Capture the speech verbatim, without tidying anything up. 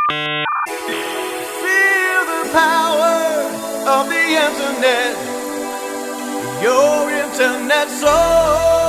Feel the power of the internet, your internet soul.